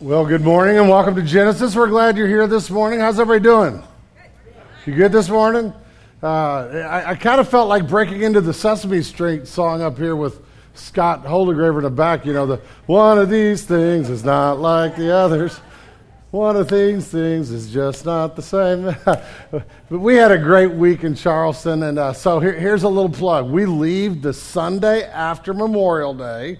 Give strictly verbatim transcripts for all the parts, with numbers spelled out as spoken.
Well, good morning and welcome to Genesis. We're glad you're here this morning. How's everybody doing? You good this morning? Uh, I, I kind of felt like breaking into the Sesame Street song up here with Scott Holdegraver in the back. You know, the one of these things is not like the others. One of these things is just not the same. But we had a great week in Charleston, and uh, so here, here's a little plug. We leave the Sunday after Memorial Day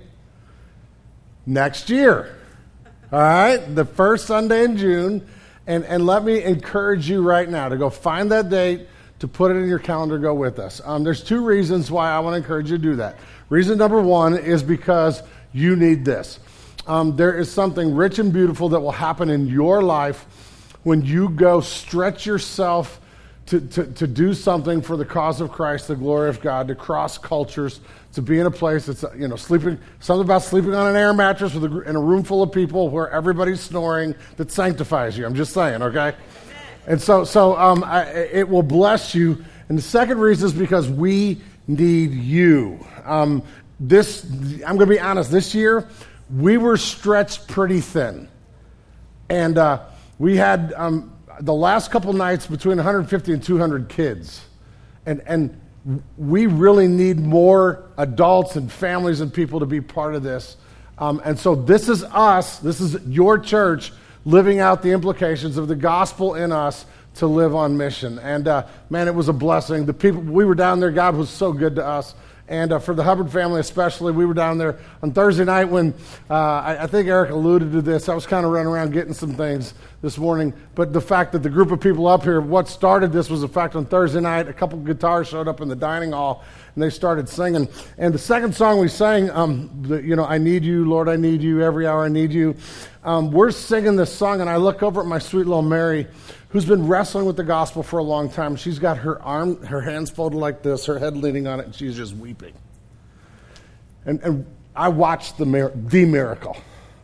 next year. All right, the first Sunday in June, and, and let me encourage you right now to go find that date, to put it in your calendar, go with us. Um, there's two reasons why I want to encourage you to do that. Reason number one is because you need this. Um, there is something rich and beautiful that will happen in your life when you go stretch yourself to, to, to do something for the cause of Christ, the glory of God, to cross cultures, to be in a place that's, you know, sleeping, something about sleeping on an air mattress with a, in a room full of people where everybody's snoring, that sanctifies you. I'm just saying, okay? And so so um, I, it will bless you. And the second reason is because we need you. Um, this, I'm going to be honest, this year, we were stretched pretty thin. And uh, we had um, the last couple nights between one hundred fifty and two hundred kids. And and we really need more adults and families and people to be part of this. Um, and so this is us, this is your church, living out the implications of the gospel in us to live on mission. And uh, man, it was a blessing. The people, we were down there, God was so good to us. And uh, for the Hubbard family especially, we were down there on Thursday night when, uh, I, I think Eric alluded to this, I was kind of running around getting some things this morning, but the fact that the group of people up here, what started this was the fact on Thursday night, a couple of guitars showed up in the dining hall, and they started singing. And the second song we sang, um, the, you know, I need you, Lord, I need you, every hour I need you. Um, we're singing this song, and I look over at my sweet little Mary, who's been wrestling with the gospel for a long time. She's got her arm, her hands folded like this, her head leaning on it, and she's just weeping. And, and I watched the, mir- the miracle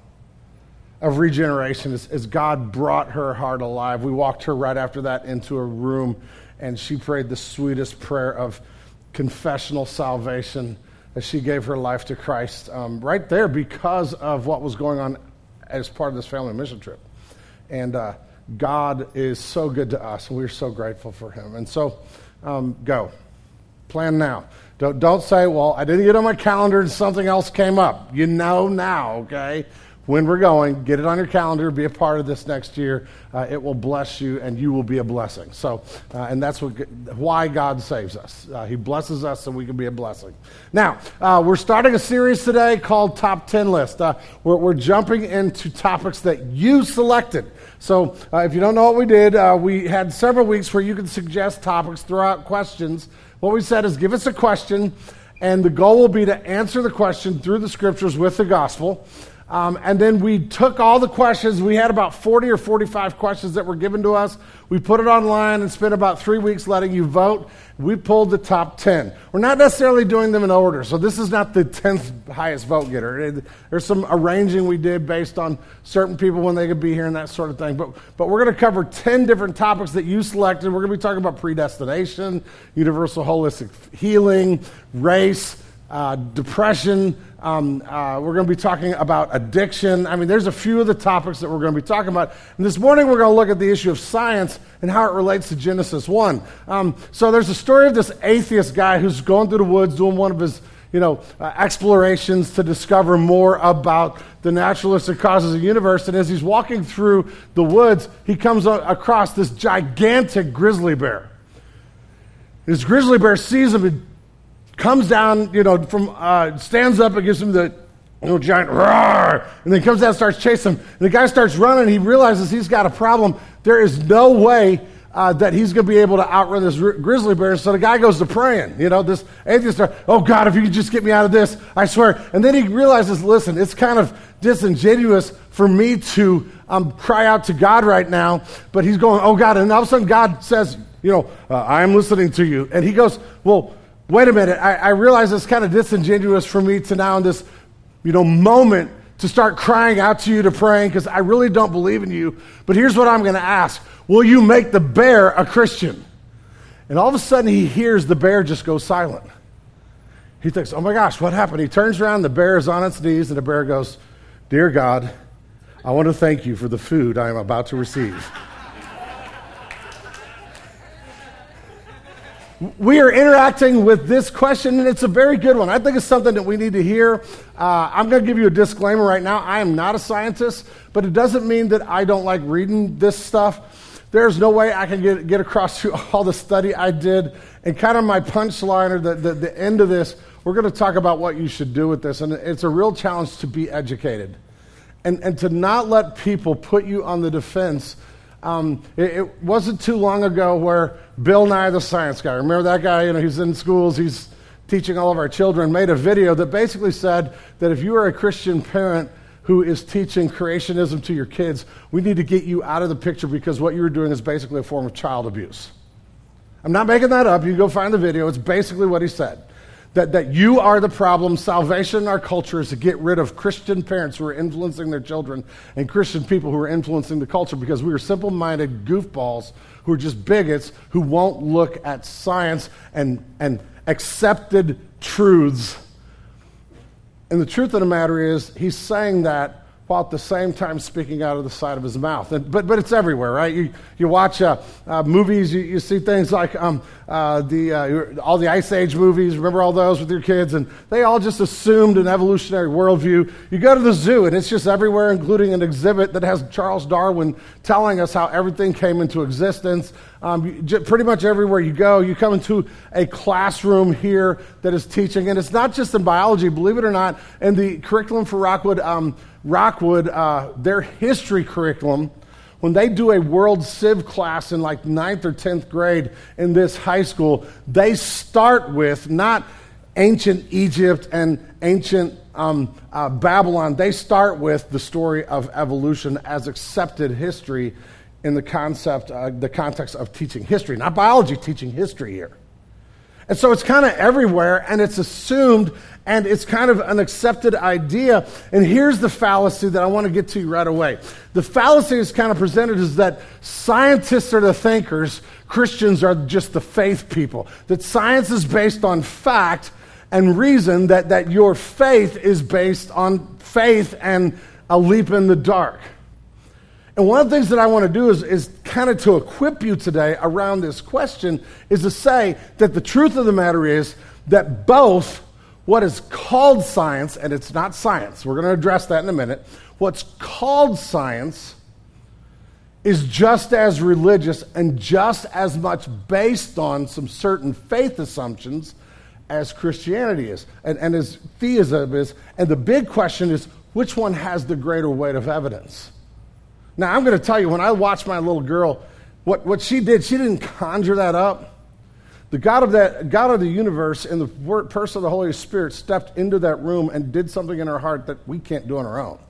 of regeneration as, as God brought her heart alive. We walked her right after that into a room, and she prayed the sweetest prayer of confessional salvation as she gave her life to Christ um, right there because of what was going on as part of this family mission trip. And uh, God is so good to us, and we're so grateful for him. And so, um, go. Plan now. Don't, don't say, well, I didn't get on my calendar and something else came up. You know now, okay? When we're going, get it on your calendar, be a part of this next year. Uh, it will bless you, and you will be a blessing. So, uh, and that's what why God saves us. Uh, he blesses us so we can be a blessing. Now, uh, we're starting a series today called Top ten List. Uh, we're, we're jumping into topics that you selected. So uh, if you don't know what we did, uh, we had several weeks where you could suggest topics, throw out questions. What we said is give us a question, and the goal will be to answer the question through the scriptures with the gospel. Um, and then we took all the questions. We had about forty or forty-five questions that were given to us. We put it online and spent about three weeks letting you vote. We pulled the top ten. We're not necessarily doing them in order, so this is not the tenth highest vote getter. There's some arranging we did based on certain people when they could be here and that sort of thing. But, but we're going to cover ten different topics that you selected. We're going to be talking about predestination, universal holistic healing, race, uh, depression. Um, uh, we're going to be talking about addiction. I mean, there's a few of the topics that we're going to be talking about. And this morning, we're going to look at the issue of science and how it relates to Genesis one. Um, so there's a story of this atheist guy who's going through the woods doing one of his, you know, uh, explorations to discover more about the naturalistic causes of the universe. And as he's walking through the woods, he comes a- across this gigantic grizzly bear. This grizzly bear sees him and comes down, you know, from, uh, stands up and gives him the, you know, giant roar, and then comes down and starts chasing him. And the guy starts running, he realizes he's got a problem. There is no way uh, that he's going to be able to outrun this r- grizzly bear. So the guy goes to praying, you know, this atheist, oh God, if you could just get me out of this, I swear. And then he realizes, listen, it's kind of disingenuous for me to um, cry out to God right now, but he's going, oh God, and all of a sudden God says, you know, uh, I am listening to you. And he goes, well, wait a minute, I, I realize it's kind of disingenuous for me to now in this, you know, moment to start crying out to you to praying because I really don't believe in you. But here's what I'm going to ask. Will you make the bear a Christian? And all of a sudden he hears the bear just go silent. He thinks, oh my gosh, what happened? He turns around, the bear is on its knees, and the bear goes, dear God, I want to thank you for the food I am about to receive. We are interacting with this question, and it's a very good one. I think it's something that we need to hear. Uh, I'm going to give you a disclaimer right now. I am not a scientist, but it doesn't mean that I don't like reading this stuff. There's no way I can get, get across through all the study I did. And kind of my punchline, or the, the, the end of this, we're going to talk about what you should do with this. And it's a real challenge to be educated and, and to not let people put you on the defense. Um, it, it wasn't too long ago where Bill Nye the Science Guy, remember that guy? You know, he's in schools, he's teaching all of our children, made a video that basically said that if you are a Christian parent who is teaching creationism to your kids, we need to get you out of the picture because what you're doing is basically a form of child abuse. I'm not making that up. You can go find the video. It's basically what he said. That, that you are the problem. Salvation in our culture is to get rid of Christian parents who are influencing their children and Christian people who are influencing the culture because we are simple-minded goofballs who are just bigots who won't look at science and, and accepted truths. And the truth of the matter is he's saying that while at the same time speaking out of the side of his mouth. And, but but it's everywhere, right? You you watch uh, uh, movies, you, you see things like um, uh, the uh, all the Ice Age movies. Remember all those with your kids? And they all just assumed an evolutionary worldview. You go to the zoo, and it's just everywhere, including an exhibit that has Charles Darwin telling us how everything came into existence. Um, you, j- pretty much everywhere you go, you come into a classroom here that is teaching, and it's not just in biology, believe it or not, in the curriculum for Rockwood, um, Rockwood, uh, their history curriculum, when they do a world civ class in like ninth or tenth grade in this high school, they start with not ancient Egypt and ancient um, uh, Babylon. They start with the story of evolution as accepted history in the concept, uh, the context of teaching history, not biology, teaching history here. And so it's kind of everywhere, and it's assumed, and it's kind of an accepted idea. And here's the fallacy that I want to get to right away. The fallacy is kind of presented as that scientists are the thinkers, Christians are just the faith people. That science is based on fact and reason, that, that your faith is based on faith and a leap in the dark. And one of the things that I want to do is, is kind of to equip you today around this question is to say that the truth of the matter is that both what is called science, and it's not science, we're going to address that in a minute, what's called science is just as religious and just as much based on some certain faith assumptions as Christianity is, and, and as theism is. And the big question is, which one has the greater weight of evidence? Now, I'm going to tell you, when I watched my little girl, what, what she did, she didn't conjure that up. The God of that God of the universe in the person of the Holy Spirit stepped into that room and did something in her heart that we can't do on our own.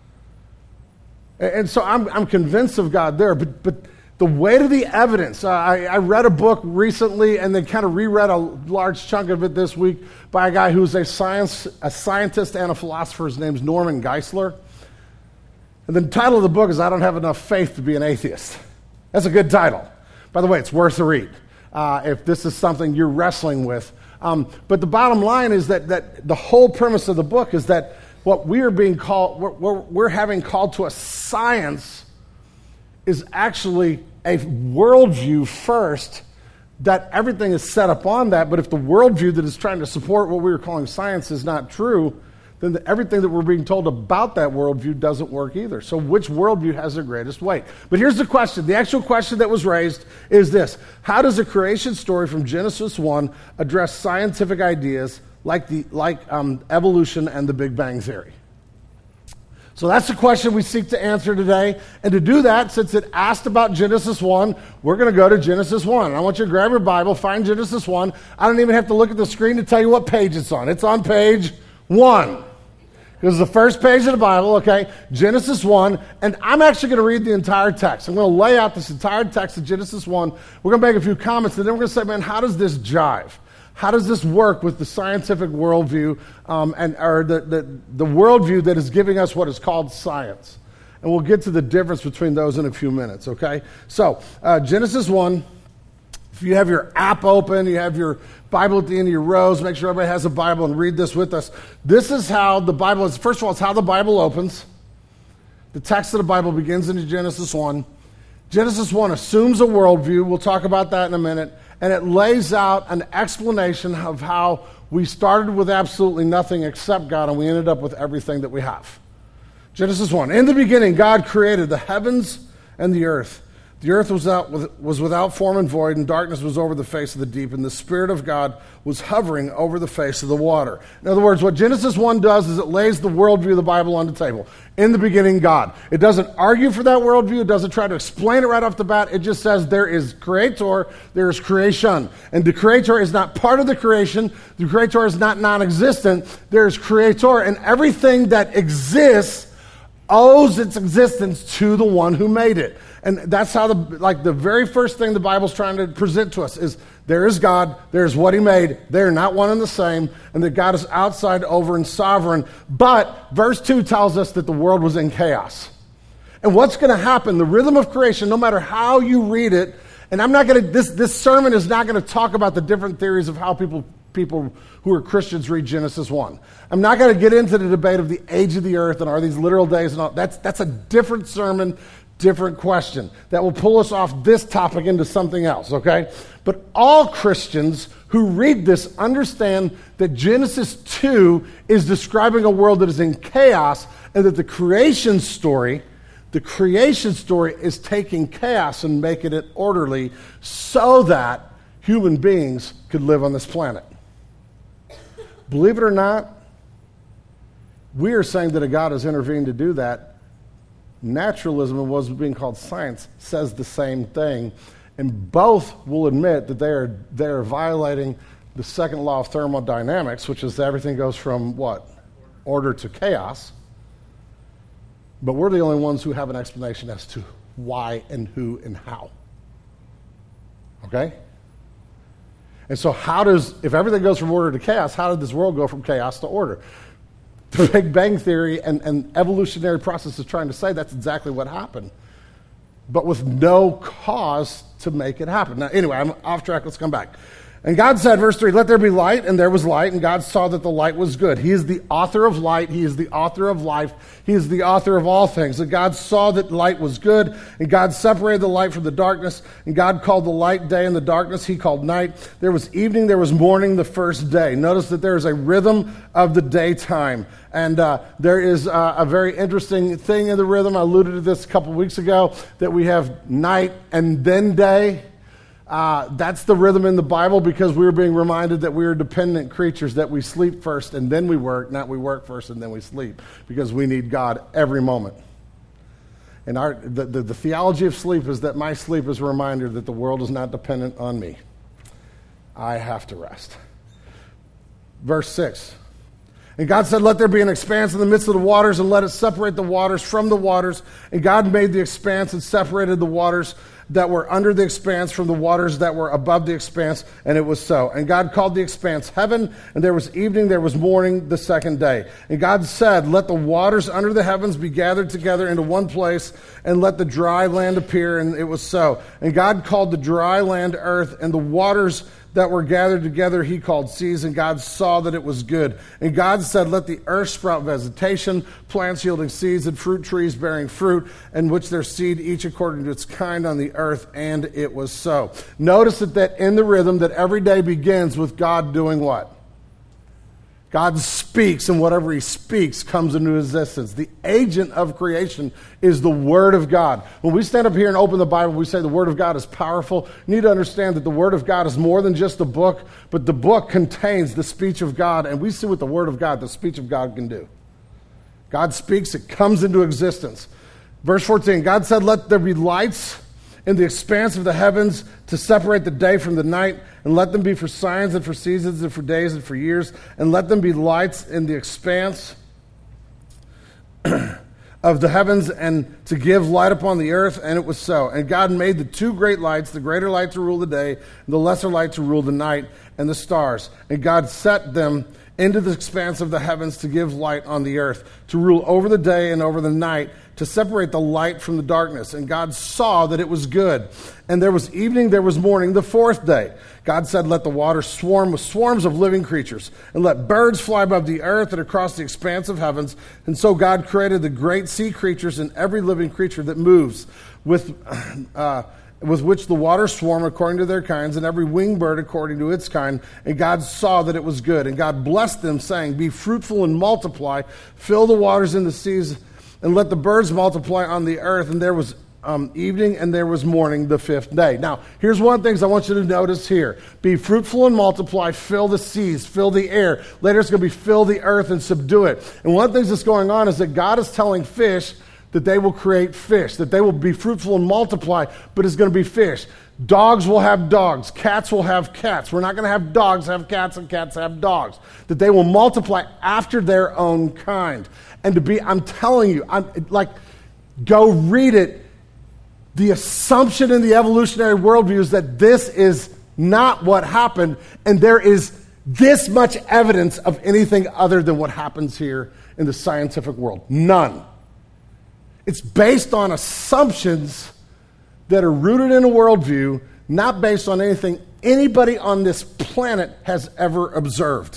And, and so I'm, I'm convinced of God there, but, but the weight of the evidence, uh, I, I read a book recently and then kind of reread a large chunk of it this week by a guy who's a science a scientist and a philosopher. His name's Norman Geisler. And the title of the book is I Don't Have Enough Faith to Be an Atheist. That's a good title. By the way, it's worth a read uh, if this is something you're wrestling with. Um, but the bottom line is that, that the whole premise of the book is that what we are being called, we're, we're, we're having called to a science is actually a worldview first, that everything is set up on that. But if the worldview that is trying to support what we are calling science is not true, then the, everything that we're being told about that worldview doesn't work either. So which worldview has the greatest weight? But here's the question. The actual question that was raised is this. How does a creation story from Genesis one address scientific ideas like, the, like um, evolution and the Big Bang Theory? So that's the question we seek to answer today. And to do that, since it asked about Genesis one, we're going to go to Genesis one. And I want you to grab your Bible, find Genesis one. I don't even have to look at the screen to tell you what page it's on. It's on page one. This is the first page of the Bible, okay? Genesis one, and I'm actually going to read the entire text. I'm going to lay out this entire text of Genesis one. We're going to make a few comments, and then we're going to say, man, how does this jive? How does this work with the scientific worldview um, and or the, the, the worldview that is giving us what is called science? And we'll get to the difference between those in a few minutes, okay? So, uh, Genesis one, if you have your app open, you have your Bible at the end of your rows, make sure everybody has a Bible and read this with us. This is how the Bible is. First of all, it's how the Bible opens. The text of the Bible begins in Genesis one. Genesis one assumes a worldview. We'll talk about that in a minute. And it lays out an explanation of how we started with absolutely nothing except God, and we ended up with everything that we have. Genesis one. In the beginning, God created the heavens and the earth. The earth was, out, was without form and void, and darkness was over the face of the deep, and the Spirit of God was hovering over the face of the water. In other words, what Genesis one does is it lays the worldview of the Bible on the table. In the beginning, God. It doesn't argue for that worldview. It doesn't try to explain it right off the bat. It just says there is creator, there is creation. And the creator is not part of the creation. The creator is not non-existent. There is creator, and everything that exists owes its existence to the one who made it. And that's how, the like the very first thing the Bible's trying to present to us is there is God, there's what he made, they're not one and the same, and that God is outside, over, and sovereign. But verse two tells us that the world was in chaos. And what's going to happen, the rhythm of creation, no matter how you read it, and I'm not going to, this, this sermon is not going to talk about the different theories of how people people who are Christians read Genesis one. I'm not going to get into the debate of the age of the earth and are these literal days and all. That's, that's a different sermon, different question that will pull us off this topic into something else, okay? But all Christians who read this understand that Genesis two is describing a world that is in chaos, and that the creation story, the creation story is taking chaos and making it orderly so that human beings could live on this planet. Believe it or not, we are saying that a God has intervened to do that. Naturalism, and what's being called science, says the same thing. And both will admit that they are, they are violating the second law of thermodynamics, which is that everything goes from what? Order to chaos. But we're the only ones who have an explanation as to why and who and how. Okay? And so how does, if everything goes from order to chaos, how did this world go from chaos to order? The Big Bang Theory and, and evolutionary process is trying to say that's exactly what happened, but with no cause to make it happen. Now, anyway, I'm off track. Let's come back. And God said, verse three, let there be light, and there was light, and God saw that the light was good. He is the author of light. He is the author of life. He is the author of all things. And God saw that light was good, and God separated the light from the darkness, and God called the light day, and the darkness he called night. There was evening, there was morning the first day. Notice that there is a rhythm of the daytime. And uh, there is uh, a very interesting thing in the rhythm. I alluded to this a couple weeks ago, that we have night and then day. Uh, that's the rhythm in the Bible, because we're being reminded that we are dependent creatures, that we sleep first and then we work, not we work first and then we sleep, because we need God every moment. And our the, the, the theology of sleep is that my sleep is a reminder that the world is not dependent on me. I have to rest. Verse six. And God said, let there be an expanse in the midst of the waters, and let it separate the waters from the waters. And God made the expanse and separated the waters that were under the expanse from the waters that were above the expanse, and it was so. And God called the expanse heaven, and there was evening, there was morning the second day. And God said, let the waters under the heavens be gathered together into one place, and let the dry land appear, and it was so. And God called the dry land earth, and the waters that were gathered together he called seas, and God saw that it was good. And God said, let the earth sprout vegetation, plants yielding seeds, and fruit trees bearing fruit, and which their seed each according to its kind on the earth, and it was so. Notice that, that in the rhythm that every day begins with God doing what? God speaks, and whatever he speaks comes into existence. The agent of creation is the Word of God. When we stand up here and open the Bible, we say the Word of God is powerful. You need to understand that the Word of God is more than just a book, but the book contains the speech of God, and we see what the Word of God, the speech of God, can do. God speaks, it comes into existence. Verse fourteen, God said, let there be lights in the expanse of the heavens to separate the day from the night, and let them be for signs and for seasons and for days and for years, and let them be lights in the expanse of the heavens, and to give light upon the earth, and it was so. And God made the two great lights, the greater light to rule the day, and the lesser light to rule the night, and the stars. And God set them into the expanse of the heavens to give light on the earth, to rule over the day and over the night, to separate the light from the darkness. And God saw that it was good. And there was evening, there was morning, the fourth day. God said, let the water swarm with swarms of living creatures, and let birds fly above the earth and across the expanse of heavens. And so God created the great sea creatures and every living creature that moves, with uh, with which the waters swarm according to their kinds, and every winged bird according to its kind. And God saw that it was good. And God blessed them, saying, be fruitful and multiply, fill the waters in the seas, and let the birds multiply on the earth. And there was um, evening and there was morning the fifth day. Now, here's one of the things I want you to notice here. Be fruitful and multiply, fill the seas, fill the air. Later it's going to be fill the earth and subdue it. And one of the things that's going on is that God is telling fish that they will create fish, that they will be fruitful and multiply, but it's going to be fish. Dogs will have dogs. Cats will have cats. We're not going to have dogs have cats and cats have dogs. That they will multiply after their own kind. And to be, I'm telling you, I'm like, go read it. The assumption in the evolutionary worldview is that this is not what happened, and there is this much evidence of anything other than what happens here in the scientific world. None. It's based on assumptions that are rooted in a worldview, not based on anything anybody on this planet has ever observed.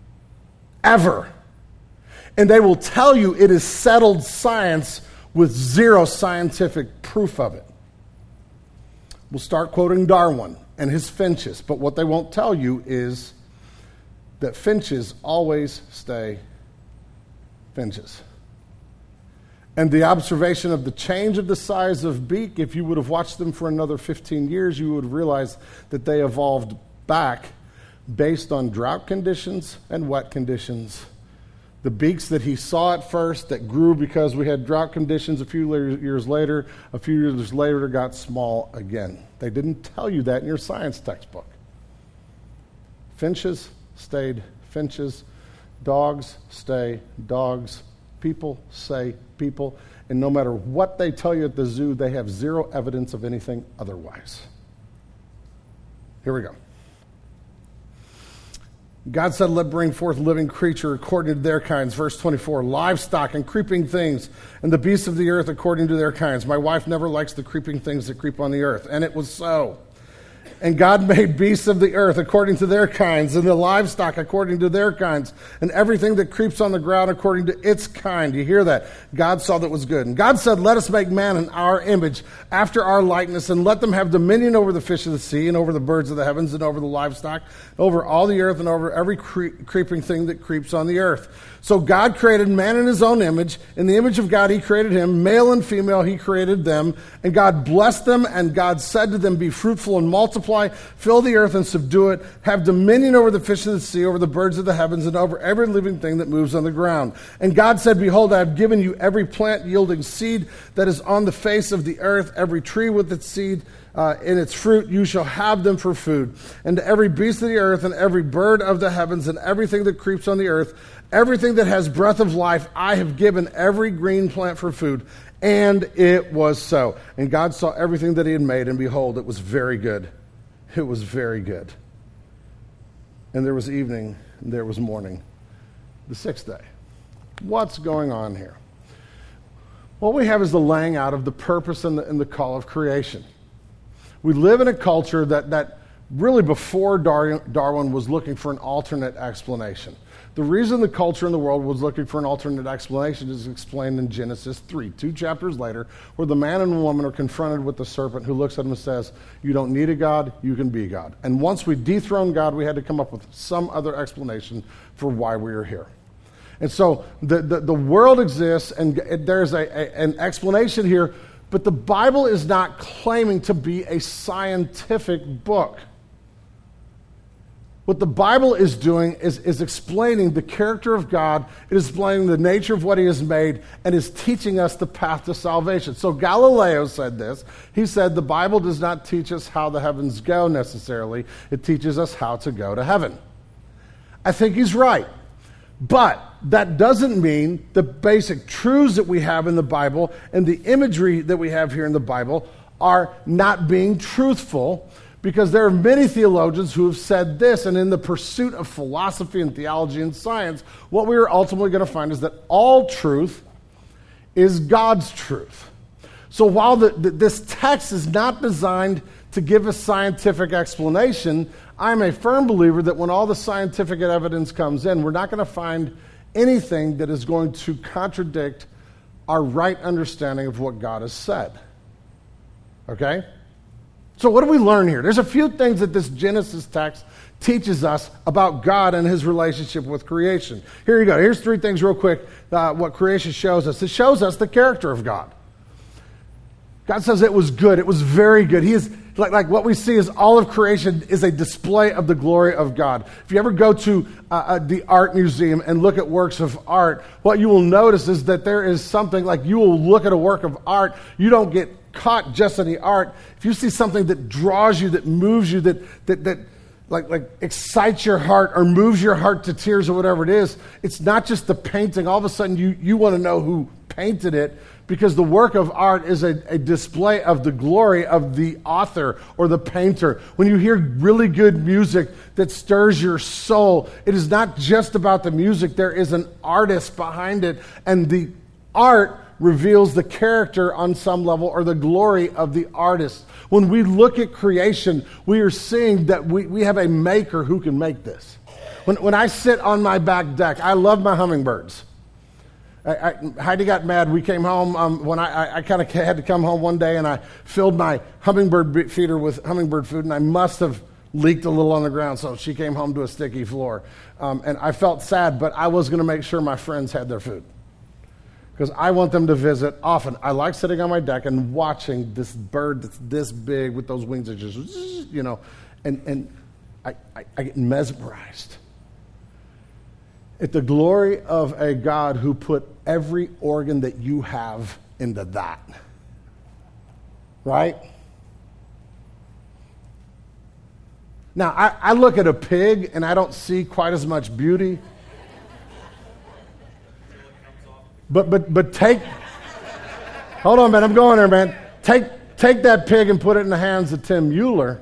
Ever. And they will tell you it is settled science with zero scientific proof of it. We'll start quoting Darwin and his finches, but what they won't tell you is that finches always stay finches. And the observation of the change of the size of beak, if you would have watched them for another fifteen years, you would realize that they evolved back based on drought conditions and wet conditions. The beaks that he saw at first that grew because we had drought conditions a few years later, a few years later got small again. They didn't tell you that in your science textbook. Finches stayed finches. Dogs stay dogs. People say people, and no matter what they tell you at the zoo, they have zero evidence of anything otherwise. Here we go. God said, let bring forth living creature according to their kinds. Verse twenty-four, livestock and creeping things, and the beasts of the earth according to their kinds. My wife never likes the creeping things that creep on the earth, and it was so. And God made beasts of the earth according to their kinds, and the livestock according to their kinds, and everything that creeps on the ground according to its kind. You hear that? God saw that was good. And God said, let us make man in our image, after our likeness, and let them have dominion over the fish of the sea, and over the birds of the heavens, and over the livestock, over all the earth, and over every cre- creeping thing that creeps on the earth. So God created man in his own image. In the image of God he created him. Male and female he created them. And God blessed them, and God said to them, be fruitful and multiply, fill the earth and subdue it, have dominion over the fish of the sea, over the birds of the heavens, and over every living thing that moves on the ground. And God said, behold, I have given you every plant yielding seed that is on the face of the earth, every tree with its seed Uh, in its fruit, you shall have them for food. And to every beast of the earth, and every bird of the heavens, and everything that creeps on the earth, everything that has breath of life, I have given every green plant for food. And it was so. And God saw everything that he had made, and behold, it was very good. It was very good. And there was evening, and there was morning, the sixth day. What's going on here? What we have is the laying out of the purpose and the, and the call of creation. We live in a culture that, that really before Dar- Darwin was looking for an alternate explanation. The reason the culture in the world was looking for an alternate explanation is explained in Genesis three, two chapters later, where the man and woman are confronted with the serpent who looks at them and says, you don't need a God, you can be God. And once we dethroned God, we had to come up with some other explanation for why we are here. And so the, the, the world exists, and there's a, a, an explanation here. But the Bible is not claiming to be a scientific book. What the Bible is doing is, is explaining the character of God. It is explaining the nature of what he has made, and is teaching us the path to salvation. So Galileo said this. He said the Bible does not teach us how the heavens go necessarily. It teaches us how to go to heaven. I think he's right. But that doesn't mean the basic truths that we have in the Bible and the imagery that we have here in the Bible are not being truthful, Because there are many theologians who have said this, and in the pursuit of philosophy and theology and science, what we are ultimately going to find is that all truth is God's truth. So while the, the, this text is not designed to give a scientific explanation, I'm a firm believer that when all the scientific evidence comes in, we're not going to find anything that is going to contradict our right understanding of what God has said. Okay? So what do we learn here? There's a few things that this Genesis text teaches us about God and his relationship with creation. Here you go. Here's three things real quick, uh, what creation shows us. It shows us the character of God. God says it was good. It was very good. He is, like, like what we see is all of creation is a display of the glory of God. If you ever go to uh, uh, the art museum and look at works of art, what you will notice is that there is something, like you will look at a work of art, you don't get caught just in the art. If you see something that draws you, that moves you, that that that like like excites your heart or moves your heart to tears or whatever it is, it's not just the painting. All of a sudden you, you want to know who painted it, because the work of art is a, a display of the glory of the author or the painter. When you hear really good music that stirs your soul, it is not just about the music. There is an artist behind it, and the art reveals the character on some level or the glory of the artist. When we look at creation, we are seeing that we, we have a maker who can make this. When, when I sit on my back deck, I love my hummingbirds. I, I, Heidi got mad. We came home um, when I, I, I kind of had to come home one day, and I filled my hummingbird feeder with hummingbird food, and I must have leaked a little on the ground, so she came home to a sticky floor. Um, and I felt sad, but I was going to make sure my friends had their food, because I want them to visit often. I like sitting on my deck and watching this bird that's this big with those wings that just, you know, and, and I, I, I get mesmerized at the glory of a God who put every organ that you have into that. Right? Now, I, I look at a pig and I don't see quite as much beauty. But but but take, hold on, man, I'm going there, man. Take take that pig and put it in the hands of Tim Mueller.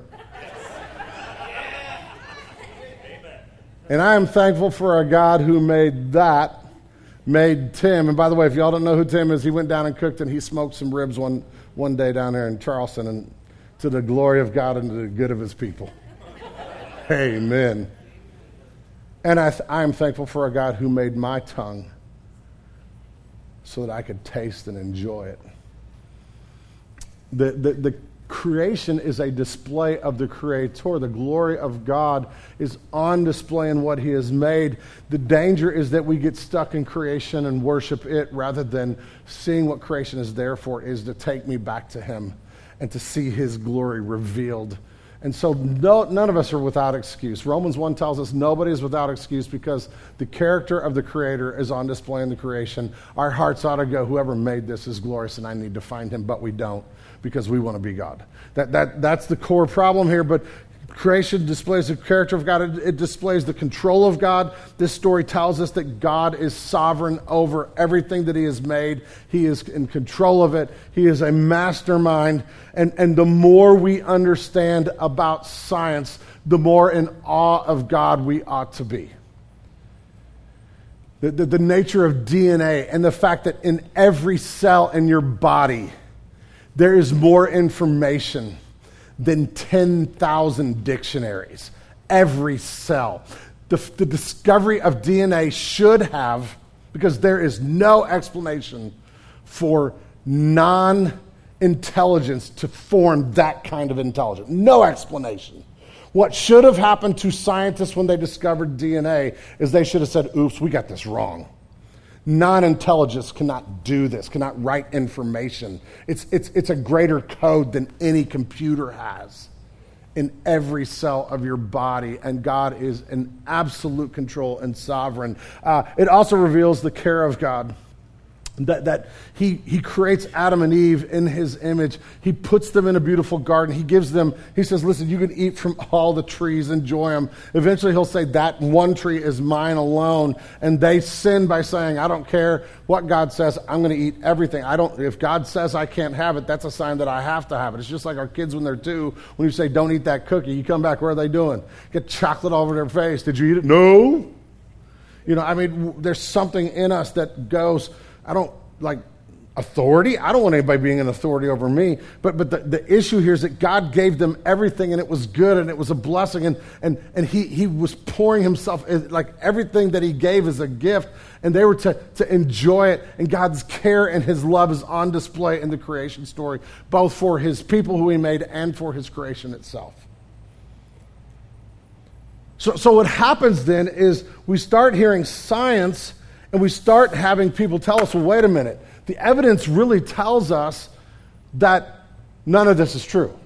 And I am thankful for a God who made that, made Tim. And by the way, if y'all don't know who Tim is, he went down and cooked and he smoked some ribs one, one day down there in Charleston, and to the glory of God and to the good of his people. Amen. And I, th- I am thankful for a God who made my tongue so that I could taste and enjoy it. The, the, the creation is a display of the Creator. The glory of God is on display in what he has made. The danger is that we get stuck in creation and worship it rather than seeing what creation is there for, is to take me back to him and to see his glory revealed. And so no, none of us are without excuse. Romans one tells us nobody is without excuse because the character of the Creator is on display in the creation. Our hearts ought to go, whoever made this is glorious and I need to find him, but we don't because we want to be God. That, that, that's the core problem here, but creation displays the character of God. It, it displays the control of God. This story tells us that God is sovereign over everything that he has made. He is in control of it. He is a mastermind. And, and the more we understand about science, the more in awe of God we ought to be. The, the, the nature of D N A and the fact that in every cell in your body, there is more information than ten thousand dictionaries. Every cell. The, the discovery of D N A should have, because there is no explanation for non-intelligence to form that kind of intelligence. No explanation. What should have happened to scientists when they discovered D N A is they should have said, oops, we got this wrong. Non-intelligence cannot do this, cannot write information. It's, it's, it's a greater code than any computer has in every cell of your body, and God is in absolute control and sovereign. Uh, it also reveals the care of God. That, that he, he creates Adam and Eve in his image. He puts them in a beautiful garden. He gives them, he says, listen, you can eat from all the trees, enjoy them. Eventually he'll say, that one tree is mine alone. And they sin by saying, I don't care what God says, I'm going to eat everything. I don't, if God says I can't have it, that's a sign that I have to have it. It's just like our kids when they're two, when you say, don't eat that cookie, you come back, what are they doing? Get chocolate all over their face. Did you eat it? No. You know, I mean, there's something in us that goes, I don't like authority. I don't want anybody being an authority over me. But but the, the issue here is that God gave them everything, and it was good, and it was a blessing, and and and he he was pouring himself, like everything that he gave is a gift, and they were to to enjoy it. And God's care and his love is on display in the creation story, both for his people who he made and for his creation itself. So so what happens then is we start hearing science. And we start having people tell us, well, wait a minute. The evidence really tells us that none of this is true.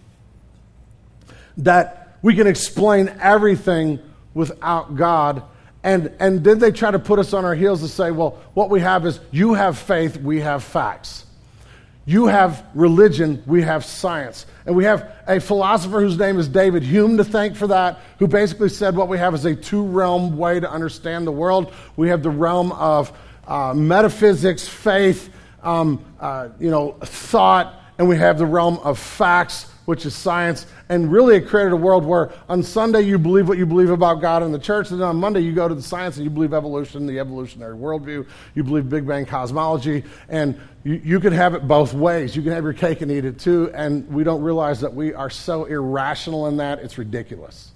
That we can explain everything without God. And, and then they try to put us on our heels to say, well, what we have is you have faith, we have facts. You have religion, we have science. And we have a philosopher whose name is David Hume to thank for that, who basically said what we have is a two-realm way to understand the world. We have the realm of uh, metaphysics, faith, um, uh, you know, thought, and we have the realm of facts, which is science. And really it created a world where on Sunday you believe what you believe about God in the church, and then on Monday you go to the science and you believe evolution, the evolutionary worldview, you believe Big Bang cosmology, and you, you can have it both ways. You can have your cake and eat it too, and we don't realize that we are so irrational in that, it's ridiculous.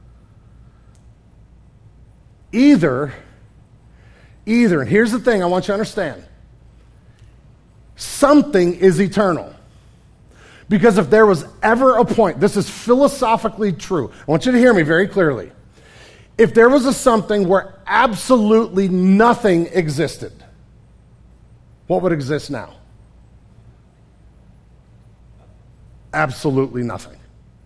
Either, either, and here's the thing I want you to understand, something is eternal. Because if there was ever a point, this is philosophically true. I want you to hear me very clearly. If there was a something where absolutely nothing existed, what would exist now? Absolutely nothing.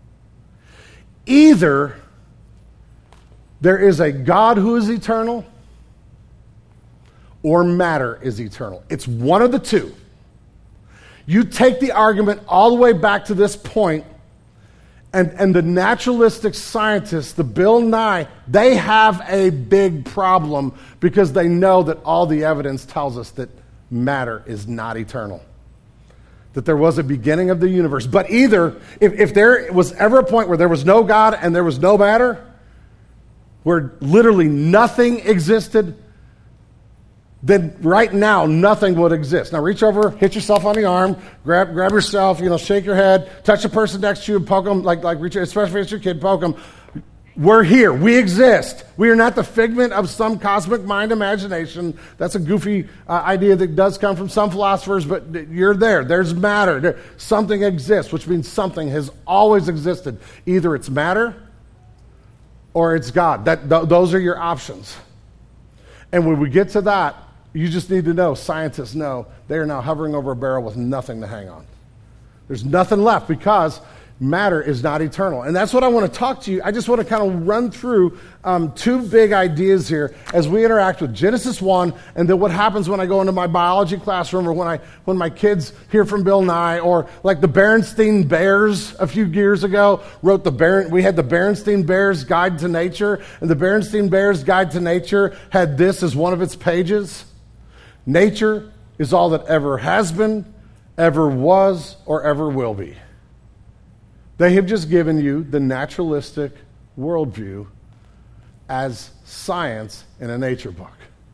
Either there is a God who is eternal, or matter is eternal. It's one of the two. You take the argument all the way back to this point, and, and the naturalistic scientists, the Bill Nye, they have a big problem because they know that all the evidence tells us that matter is not eternal. That there was a beginning of the universe. But either, if, if there was ever a point where there was no God and there was no matter, where literally nothing existed, then right now nothing would exist. Now reach over, hit yourself on the arm, grab grab yourself, you know, shake your head, touch the person next to you, and poke them, like, like reach, especially if it's your kid, poke them. We're here. We exist. We are not the figment of some cosmic mind imagination. That's a goofy uh, idea that does come from some philosophers, but you're there. There's matter. There, something exists, which means something has always existed. Either it's matter or it's God. That th- those are your options. And when we get to that, you just need to know, scientists know, they are now hovering over a barrel with nothing to hang on. There's nothing left because matter is not eternal. And that's what I want to talk to you. I just want to kind of run through um, two big ideas here as we interact with Genesis one, and then what happens when I go into my biology classroom, or when I when my kids hear from Bill Nye, or like the Berenstain Bears a few years ago wrote the Ber- we had the Berenstain Bears Guide to Nature, and the Berenstain Bears Guide to Nature had this as one of its pages. Nature is all that ever has been, ever was, or ever will be. They have just given you the naturalistic worldview as science in a nature book.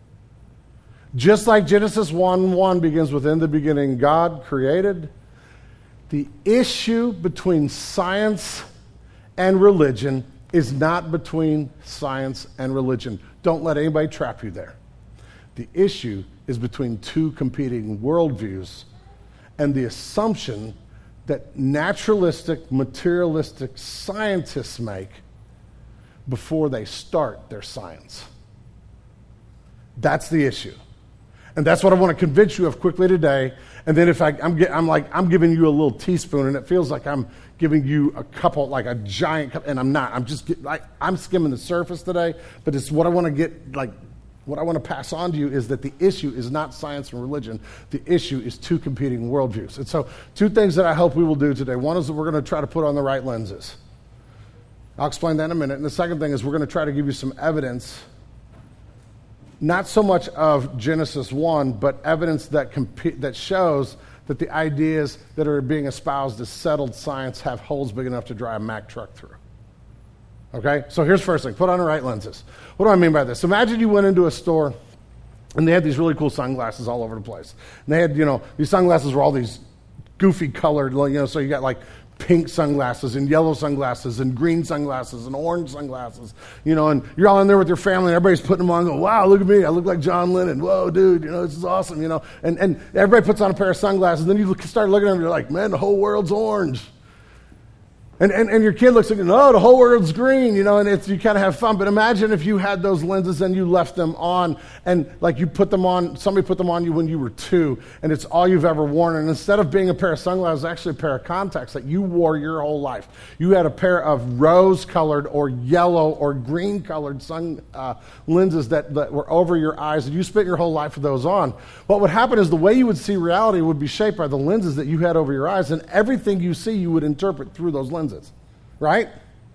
Just like Genesis one one begins with, in the beginning God created, the issue between science and religion is not between science and religion. Don't let anybody trap you there. The issue is between two competing worldviews and the assumption that naturalistic, materialistic scientists make before they start their science. That's the issue. And that's what I want to convince you of quickly today. And then if I, I'm, I'm like, I'm giving you a little teaspoon, and it feels like I'm giving you a couple, like a giant cup, and I'm not. I'm just, get, like, I'm skimming the surface today, but it's what I want to get, like, what I want to pass on to you is that the issue is not science and religion. The issue is two competing worldviews. And so two things that I hope we will do today. One is that we're going to try to put on the right lenses. I'll explain that in a minute. And the second thing is we're going to try to give you some evidence, not so much of Genesis one, but evidence that comp- that shows that the ideas that are being espoused as settled science have holes big enough to drive a Mack truck through. Okay? So here's the first thing. Put on the right lenses. What do I mean by this? Imagine you went into a store and they had these really cool sunglasses all over the place. And they had, you know, these sunglasses were all these goofy colored, you know, so you got like pink sunglasses and yellow sunglasses and green sunglasses and orange sunglasses, you know, and you're all in there with your family and everybody's putting them on and go, wow, look at me, I look like John Lennon. Whoa, dude, you know, this is awesome, you know. And and everybody puts on a pair of sunglasses and then you look, start looking at them and you're like, man, the whole world's orange. And, and and your kid looks like, oh, the whole world's green, you know, and it's, you kind of have fun. But imagine if you had those lenses and you left them on, and like you put them on, somebody put them on you when you were two, and it's all you've ever worn. And instead of being a pair of sunglasses, actually a pair of contacts that you wore your whole life. You had a pair of rose-colored or yellow or green-colored sun uh, lenses that, that were over your eyes, and you spent your whole life with those on. What would happen is the way you would see reality would be shaped by the lenses that you had over your eyes, and everything you see you would interpret through those lenses. Right?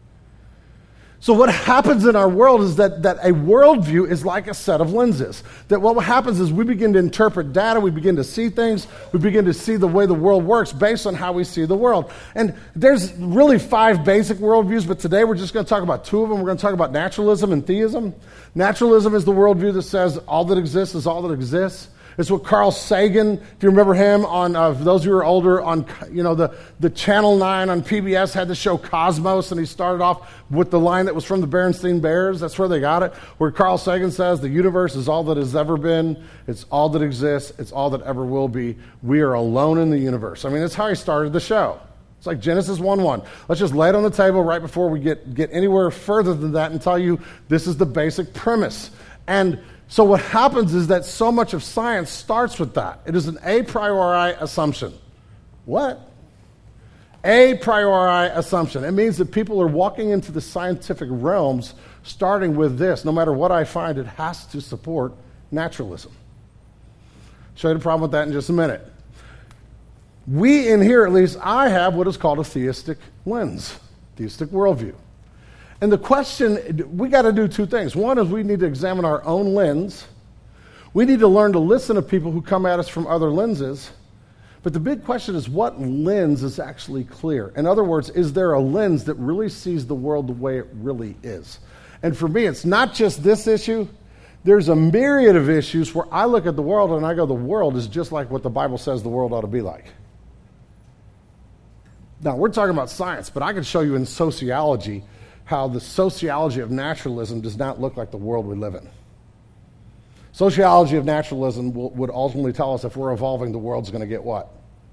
So what happens in our world is that, that a worldview is like a set of lenses. That what happens is we begin to interpret data, we begin to see things, we begin to see the way the world works based on how we see the world. And there's really five basic worldviews, but today we're just going to talk about two of them. We're going to talk about naturalism and theism. Naturalism is the worldview that says all that exists is all that exists. It's what Carl Sagan, if you remember him, on uh, for those who are older, on you know the, the Channel nine on P B S had the show Cosmos, and he started off with the line that was from the Berenstain Bears. That's where they got it, where Carl Sagan says, the universe is all that has ever been, it's all that exists, it's all that ever will be. We are alone in the universe. I mean, that's how he started the show. It's like Genesis one one. Let's just lay it on the table right before we get, get anywhere further than that and tell you this is the basic premise. And so what happens is that so much of science starts with that. It is an a priori assumption. What? A priori assumption. It means that people are walking into the scientific realms starting with this. No matter what I find, it has to support naturalism. I'll show you the problem with that in just a minute. We in here, at least I have what is called a theistic lens, theistic worldview. And the question, we got to do two things. One is we need to examine our own lens. We need to learn to listen to people who come at us from other lenses. But the big question is, what lens is actually clear? In other words, is there a lens that really sees the world the way it really is? And for me, it's not just this issue. There's a myriad of issues where I look at the world and I go, the world is just like what the Bible says the world ought to be like. Now, we're talking about science, but I can show you in sociology how the sociology of naturalism does not look like the world we live in. Sociology of naturalism will, would ultimately tell us if we're evolving, the world's going to get what?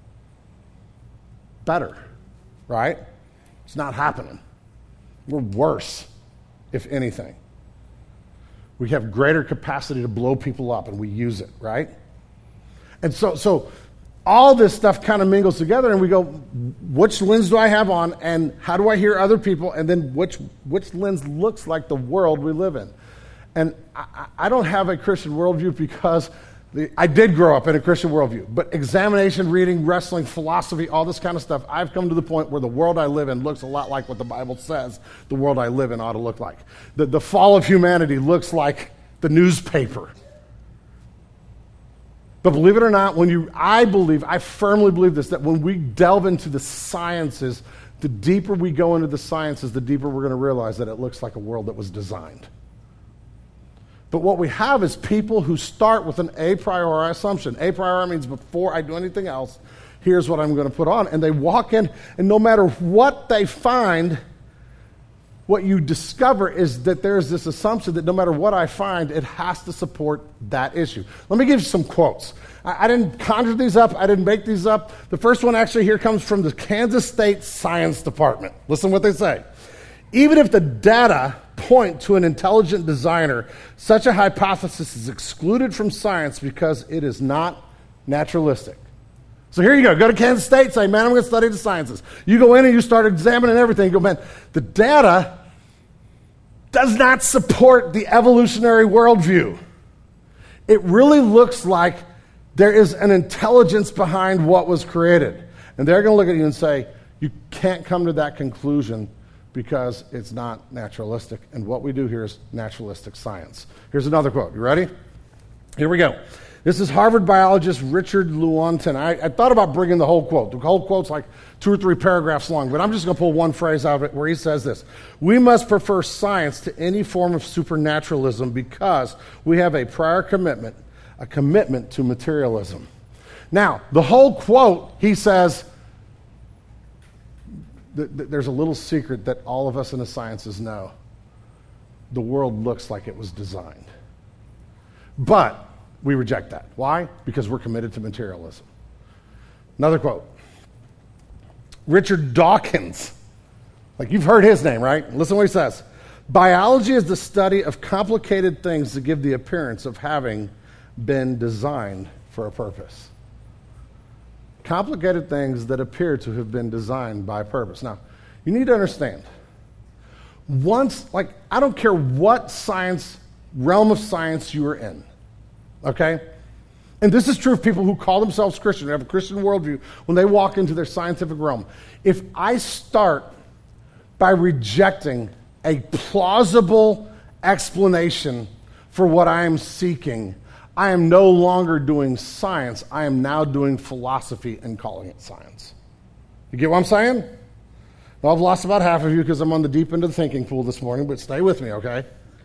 Better, right? It's not happening. We're worse, if anything. We have greater capacity to blow people up, and we use it, right? And so, so all this stuff kind of mingles together, and we go, which lens do I have on, and how do I hear other people, and then which which lens looks like the world we live in? And I, I don't have a Christian worldview because the, I did grow up in a Christian worldview, but examination, reading, wrestling, philosophy, all this kind of stuff, I've come to the point where the world I live in looks a lot like what the Bible says the world I live in ought to look like. The, the fall of humanity looks like the newspaper. But believe it or not, when you, I believe, I firmly believe this, that when we delve into the sciences, the deeper we go into the sciences, the deeper we're going to realize that it looks like a world that was designed. But what we have is people who start with an a priori assumption. A priori means before I do anything else, here's what I'm going to put on. And they walk in, and no matter what they find, what you discover is that there's this assumption that no matter what I find, it has to support that issue. Let me give you some quotes. I, I didn't conjure these up. I didn't make these up. The first one actually here comes from the Kansas State Science Department. Listen to what they say. Even if the data point to an intelligent designer, such a hypothesis is excluded from science because it is not naturalistic. So here you go. Go to Kansas State, say, man, I'm going to study the sciences. You go in and you start examining everything. You go, man, the data does not support the evolutionary worldview. it really looks like there is an intelligence behind what was created. And they're going to look at you and say, you can't come to that conclusion because it's not naturalistic. And what we do here is naturalistic science. Here's another quote. You ready? Here we go. This is Harvard biologist Richard Lewontin. I, I thought about bringing the whole quote. The whole quote's like two or three paragraphs long, but I'm just going to pull one phrase out of it where he says this. We must prefer science to any form of supernaturalism because we have a prior commitment, a commitment to materialism. Now, the whole quote, he says, th- th- there's a little secret that all of us in the sciences know. The world looks like it was designed. But we reject that. Why? Because we're committed to materialism. Another quote. Richard Dawkins. Like, you've heard his name, right? Listen to what he says. Biology is the study of complicated things that give the appearance of having been designed for a purpose. Complicated things that appear to have been designed by purpose. Now, you need to understand. Once, like, I don't care what science, realm of science you are in. Okay? And this is true of people who call themselves Christian, who have a Christian worldview, when they walk into their scientific realm. If I start by rejecting a plausible explanation for what I am seeking, I am no longer doing science. I am now doing philosophy and calling it science. You get what I'm saying? Well, I've lost about half of you because I'm on the deep end of the thinking pool this morning, but stay with me, okay?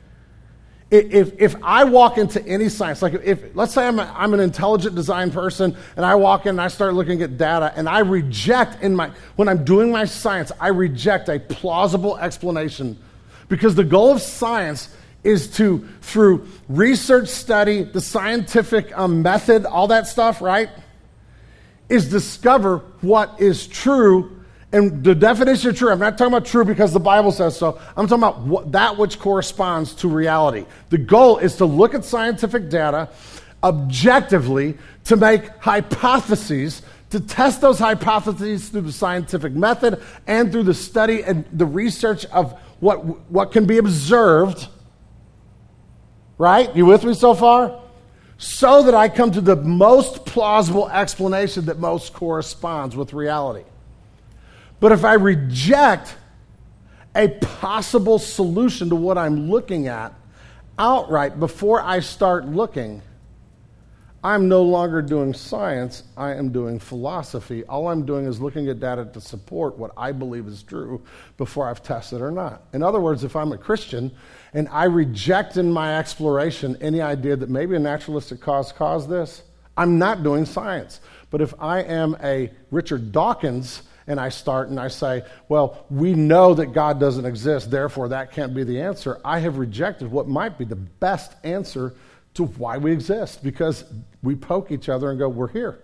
If if I walk into any science, like if, let's say I'm, a, I'm an intelligent design person and I walk in and I start looking at data and I reject in my, when I'm doing my science, I reject a plausible explanation because the goal of science is to, through research study, the scientific um, method, all that stuff, right, is discover what is true. And the definition of true, I'm not talking about true because the Bible says so. I'm talking about what, that which corresponds to reality. The goal is to look at scientific data objectively, to make hypotheses, to test those hypotheses through the scientific method and through the study and the research of what, what can be observed. Right? You with me so far? So that I come to the most plausible explanation that most corresponds with reality. But if I reject a possible solution to what I'm looking at outright before I start looking, I'm no longer doing science, I am doing philosophy. All I'm doing is looking at data to support what I believe is true before I've tested or not. In other words, if I'm a Christian and I reject in my exploration any idea that maybe a naturalistic cause caused this, I'm not doing science. But if I am a Richard Dawkins and I start and I say, well, we know that God doesn't exist, therefore that can't be the answer, I have rejected what might be the best answer to why we exist, because we poke each other and go, we're here.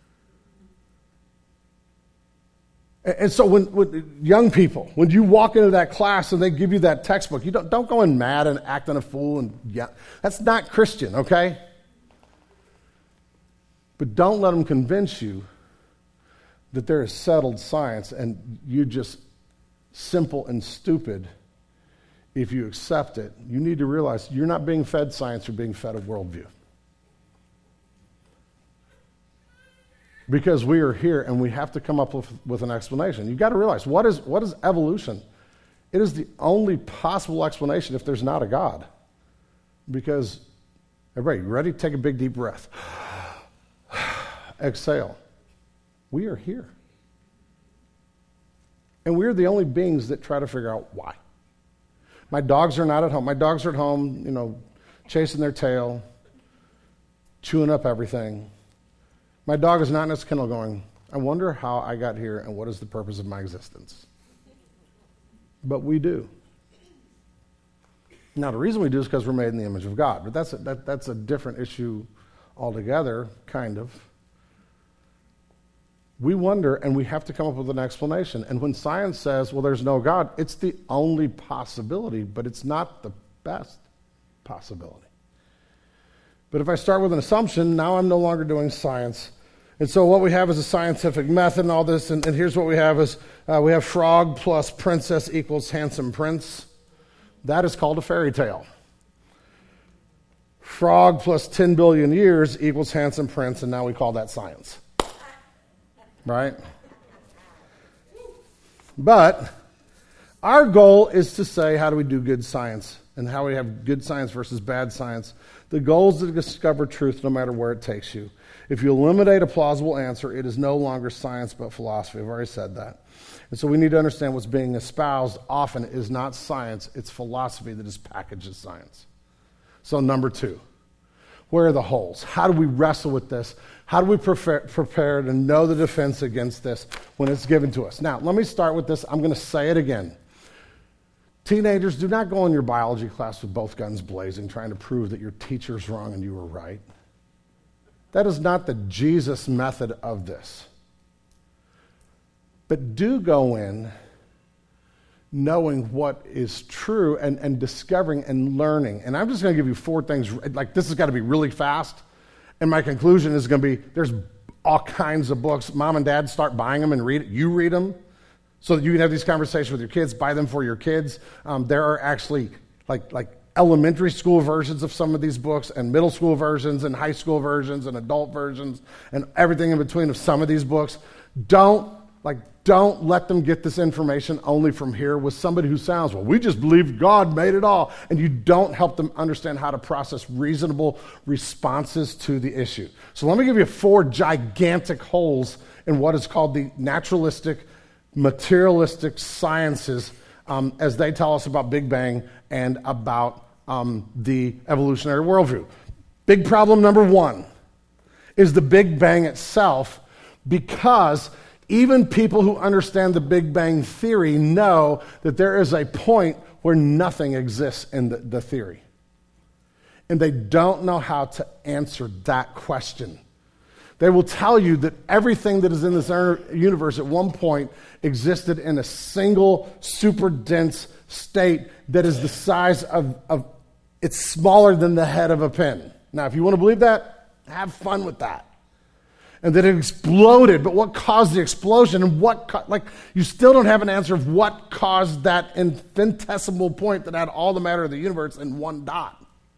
And so when, when young people, when you walk into that class and they give you that textbook, you don't, don't go in mad and acting a fool. And yeah, that's not Christian, okay? But don't let them convince you that there is settled science and you're just simple and stupid if you accept it. You need to realize you're not being fed science, you're being fed a worldview. Because we are here and we have to come up with, with an explanation. You've got to realize, what is, what is evolution? It is the only possible explanation if there's not a God. Because, everybody, you ready? Take a big deep breath. Exhale. We are here. And we're the only beings that try to figure out why. My dogs are not at home. My dogs are at home, you know, chasing their tail, chewing up everything. My dog is not in his kennel going, I wonder how I got here and what is the purpose of my existence. But we do. Now, the reason we do is because we're made in the image of God. But that's a, that, that's a different issue altogether, kind of. We wonder, and we have to come up with an explanation. And when science says, well, there's no God, it's the only possibility, but it's not the best possibility. But if I start with an assumption, now I'm no longer doing science. And so what we have is a scientific method and all this, and, and here's what we have is, uh, we have frog plus princess equals handsome prince. That is called a fairy tale. Frog plus ten billion years equals Hansen Prince, and now we call that science. Right? But our goal is to say, how do we do good science? And how we have good science versus bad science. The goal is to discover truth no matter where it takes you. If you eliminate a plausible answer, it is no longer science but philosophy. I've already said that. And so we need to understand what's being espoused often is not science, it's philosophy that is packaged as science. So number two, where are the holes? How do we wrestle with this? How do we prepare, prepare to know the defense against this when it's given to us? Now, let me start with this. I'm going to say it again. Teenagers, do not go in your biology class with both guns blazing, trying to prove that your teacher's wrong and you were right. That is not the Jesus method of this. But do go in knowing what is true and, and discovering and learning. And I'm just going to give you four things. Like, this has got to be really fast. And my conclusion is going to be, there's all kinds of books. Mom and dad, start buying them and read it. You read them so that you can have these conversations with your kids. Buy them for your kids. Um, there are actually like like elementary school versions of some of these books, and middle school versions, and high school versions, and adult versions, and everything in between of some of these books. Don't like don't let them get this information only from here with somebody who sounds, well, we just believe God made it all, and you don't help them understand how to process reasonable responses to the issue. So let me give you four gigantic holes in what is called the naturalistic, materialistic sciences um, as they tell us about Big Bang and about um, the evolutionary worldview. Big problem number one is the Big Bang itself, because even people who understand the Big Bang theory know that there is a point where nothing exists in the, the theory. And they don't know how to answer that question. They will tell you that everything that is in this universe at one point existed in a single super dense state that is the size of, of it's smaller than the head of a pin. Now, if you want to believe that, have fun with that. And that it exploded, but what caused the explosion? And what, co- like, you still don't have an answer of what caused that infinitesimal point that had all the matter of the universe in one dot.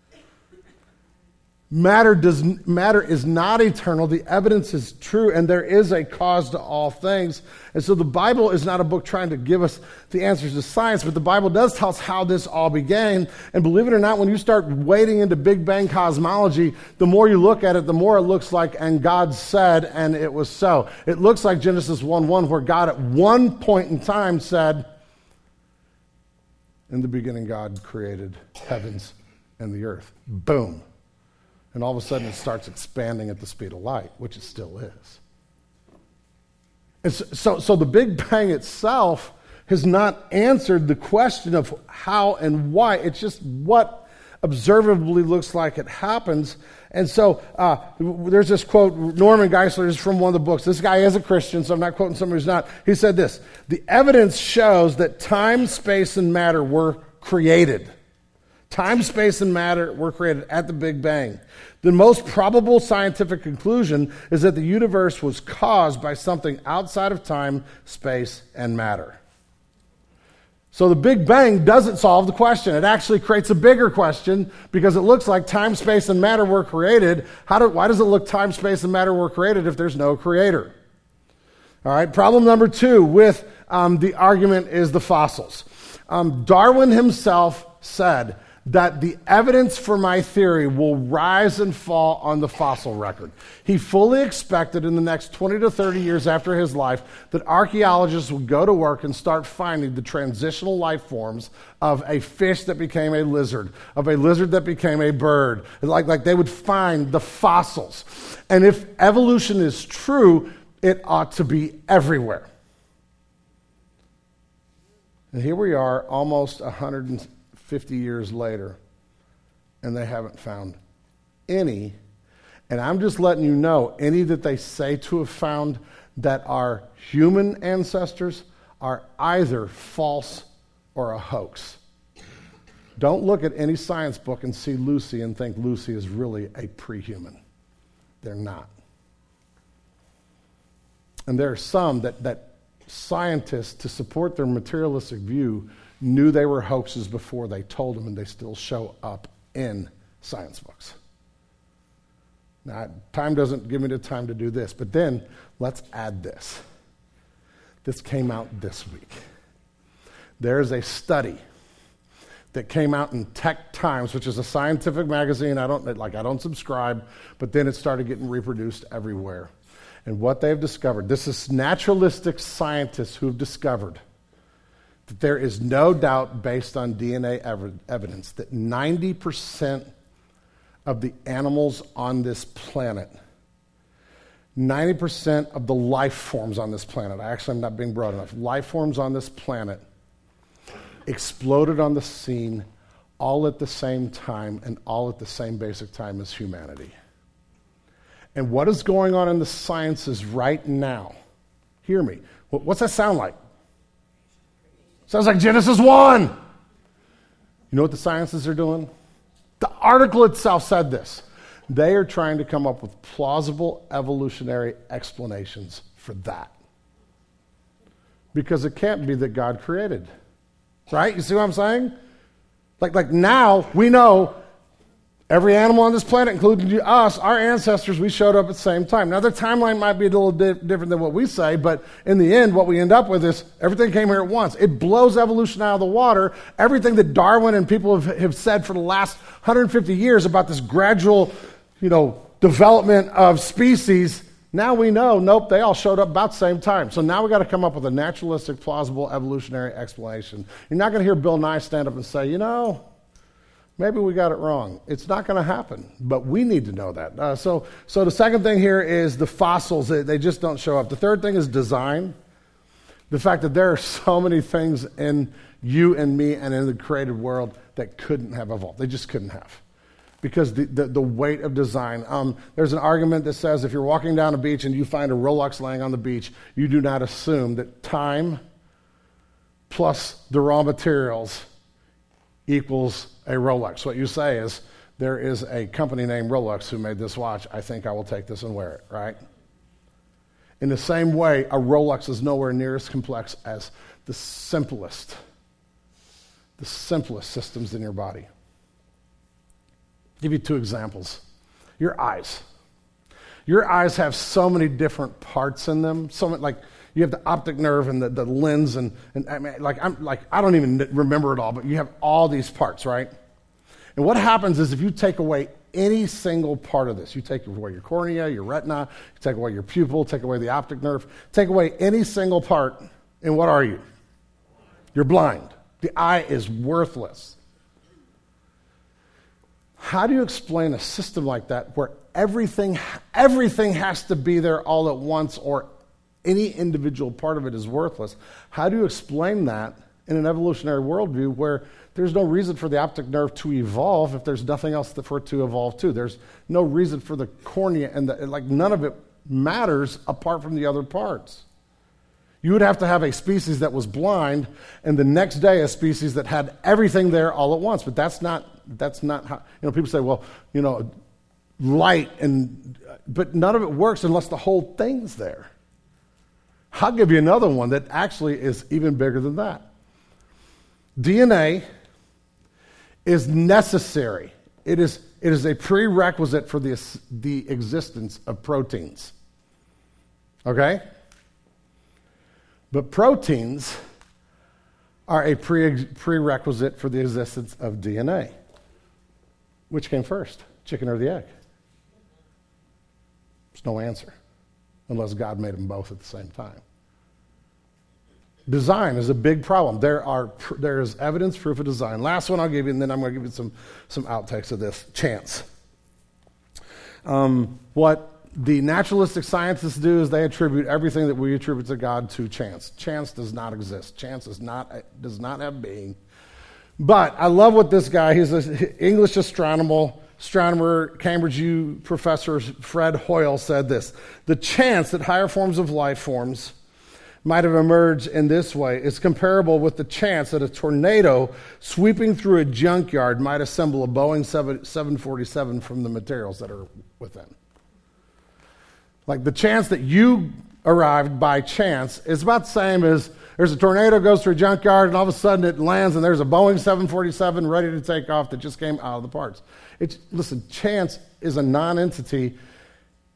Matter does matter is not eternal. The evidence is true, and there is a cause to all things. And so the Bible is not a book trying to give us the answers to science, but the Bible does tell us how this all began. And believe it or not, when you start wading into Big Bang cosmology, the more you look at it, the more it looks like, and God said, and it was so. It looks like Genesis one one, where God at one point in time said, in the beginning God created heavens and the earth. Boom. And all of a sudden it starts expanding at the speed of light, which it still is. And so, so, so the Big Bang itself has not answered the question of how and why. It's just what observably looks like it happens. And so uh, there's this quote, Norman Geisler is from one of the books. This guy is a Christian, so I'm not quoting somebody who's not. He said this: the evidence shows that time, space, and matter were created. Time, space, and matter were created at the Big Bang. The most probable scientific conclusion is that the universe was caused by something outside of time, space, and matter. So the Big Bang doesn't solve the question. It actually creates a bigger question, because it looks like time, space, and matter were created. How do, why does it look time, space, and matter were created if there's no creator? All right, problem number two with um, the argument is the fossils. Um, Darwin himself said that the evidence for my theory will rise and fall on the fossil record. He fully expected in the next twenty to thirty years after his life that archaeologists would go to work and start finding the transitional life forms of a fish that became a lizard, of a lizard that became a bird. Like, like they would find the fossils. And if evolution is true, it ought to be everywhere. And here we are, almost one hundred fifty years later, and they haven't found any. And I'm just letting you know, any that they say to have found that are human ancestors are either false or a hoax. Don't look at any science book and see Lucy and think Lucy is really a pre-human. They're not. And there are some that, that scientists, to support their materialistic view, knew they were hoaxes before they told them, and they still show up in science books. Now, time doesn't give me the time to do this, but then let's add this. This came out this week. There's a study that came out in Tech Times, which is a scientific magazine. I don't like I don't subscribe, but then it started getting reproduced everywhere. And what they've discovered, this is naturalistic scientists who have discovered that there is no doubt based on D N A ev- evidence that ninety percent of the animals on this planet, ninety percent of the life forms on this planet, I actually am not being broad enough, life forms on this planet exploded on the scene all at the same time and all at the same basic time as humanity. And what is going on in the sciences right now? Hear me. What's that sound like? Sounds like Genesis one. You know what the sciences are doing? The article itself said this. They are trying to come up with plausible evolutionary explanations for that. Because it can't be that God created. Right? You see what I'm saying? Like, like now, we know every animal on this planet, including us, our ancestors, we showed up at the same time. Now, their timeline might be a little di- different than what we say, but in the end, what we end up with is everything came here at once. It blows evolution out of the water. Everything that Darwin and people have, have said for the last one hundred fifty years about this gradual, you know, development of species, now we know, nope, they all showed up about the same time. So now we got to come up with a naturalistic, plausible, evolutionary explanation. You're not going to hear Bill Nye stand up and say, you know, maybe we got it wrong. It's not going to happen, but we need to know that. Uh, so, so the second thing here is the fossils. They, they just don't show up. The third thing is design. The fact that there are so many things in you and me and in the created world that couldn't have evolved. They just couldn't have. Because the, the, the weight of design. Um, there's an argument that says if you're walking down a beach and you find a Rolex laying on the beach, you do not assume that time plus the raw materials equals a Rolex. What you say is, there is a company named Rolex who made this watch. I think I will take this and wear it, right? In the same way, a Rolex is nowhere near as complex as the simplest, the simplest systems in your body. I'll give you two examples. Your eyes. Your eyes have so many different parts in them. So many, like you have the optic nerve and the, the lens, and, and I mean, like I'm like I don't even remember it all, but you have all these parts, right? And what happens is if you take away any single part of this, you take away your cornea, your retina, you take away your pupil, take away the optic nerve, take away any single part, and what are you? You're blind. The eye is worthless. How do you explain a system like that where everything, everything has to be there all at once or any individual part of it is worthless? How do you explain that in an evolutionary worldview where there's no reason for the optic nerve to evolve if there's nothing else for it to evolve to? There's no reason for the cornea, and the, like none of it matters apart from the other parts. You would have to have a species that was blind, and the next day a species that had everything there all at once. But that's not that's not how, you know, people say, well, you know, light, and but none of it works unless the whole thing's there. I'll give you another one that actually is even bigger than that. D N A is necessary. It is it is a prerequisite for the the existence of proteins. Okay? But proteins are a pre- prerequisite for the existence of D N A. Which came first, chicken or the egg? There's no answer, unless God made them both at the same time. Design is a big problem. There are there is evidence, proof of design. Last one I'll give you, and then I'm going to give you some, some outtakes of this. Chance. Um, what the naturalistic scientists do is they attribute everything that we attribute to God to chance. Chance does not exist. Chance is not does not have being. But I love what this guy, he's an English astronomer, astronomer, Cambridge U professor Fred Hoyle said this: the chance that higher forms of life forms might have emerged in this way is comparable with the chance that a tornado sweeping through a junkyard might assemble a Boeing seven forty-seven from the materials that are within. Like the chance that you arrived by chance is about the same as there's a tornado goes through a junkyard and all of a sudden it lands and there's a Boeing seven forty-seven ready to take off that just came out of the parts. It's, listen, chance is a non-entity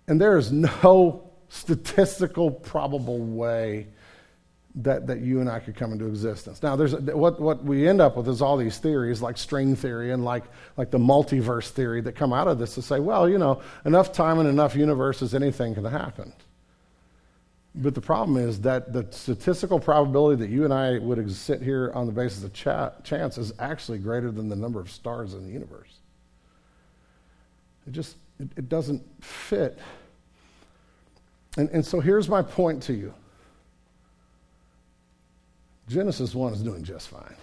And there is no statistical probable way that, that you and I could come into existence. Now, there's what, what we end up with is all these theories like string theory and like, like the multiverse theory that come out of this to say, well, you know, enough time and enough universes, anything can happen. But the problem is that the statistical probability that you and I would ex- sit here on the basis of cha- chance is actually greater than the number of stars in the universe. It just, it, it doesn't fit. And, and so here's my point to you. Genesis one is doing just fine.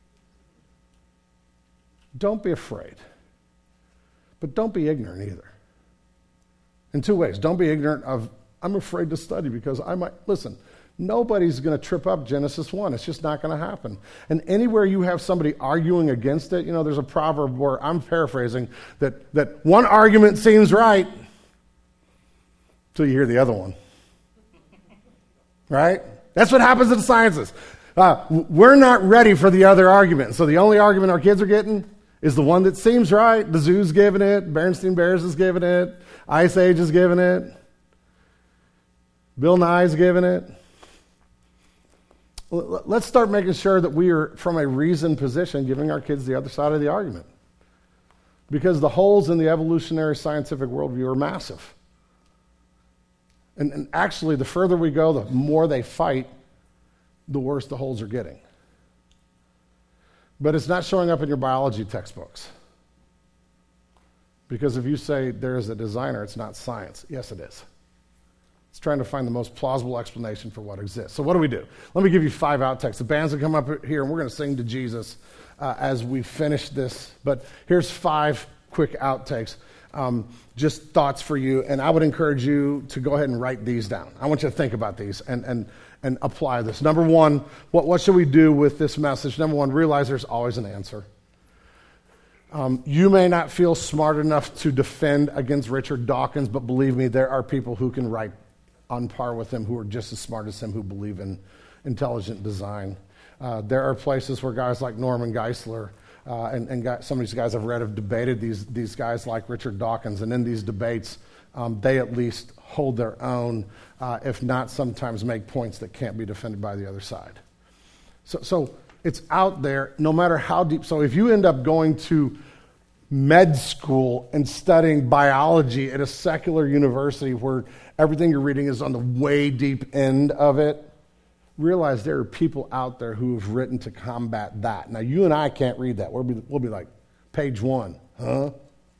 Don't be afraid. But don't be ignorant either. In two ways. Don't be ignorant of, I'm afraid to study because I might, listen, nobody's going to trip up Genesis one. It's just not going to happen. And anywhere you have somebody arguing against it, you know, there's a proverb where I'm paraphrasing that, that one argument seems right until you hear the other one. Right? That's what happens in the sciences. Uh, we're not ready for the other argument. So the only argument our kids are getting is the one that seems right. The zoo's giving it. Berenstain Bears is giving it. Ice Age is giving it. Bill Nye's giving it. Let's start making sure that we are, from a reasoned position, giving our kids the other side of the argument. Because the holes in the evolutionary scientific worldview are massive. And, and actually, the further we go, the more they fight, the worse the holes are getting. But it's not showing up in your biology textbooks. Because if you say there is a designer, it's not science. Yes, it is. It's trying to find the most plausible explanation for what exists. So what do we do? Let me give you five outtakes. The band's going to come up here, and we're going to sing to Jesus uh, as we finish this. But here's five quick outtakes. Um, just thoughts for you, and I would encourage you to go ahead and write these down. I want you to think about these and and and apply this. Number one, what, what should we do with this message? Number one, realize there's always an answer. Um, you may not feel smart enough to defend against Richard Dawkins, but believe me, there are people who can write on par with him who are just as smart as him who believe in intelligent design. Uh, there are places where guys like Norman Geisler uh, and, and guys, some of these guys I've read have debated these, these guys like Richard Dawkins, and in these debates, um, they at least hold their own, uh, if not sometimes make points that can't be defended by the other side. So, so it's out there no matter how deep. So if you end up going to med school and studying biology at a secular university where everything you're reading is on the way deep end of it, realize there are people out there who have written to combat that. Now, you and I can't read that. We'll be, we'll be like, page one, huh?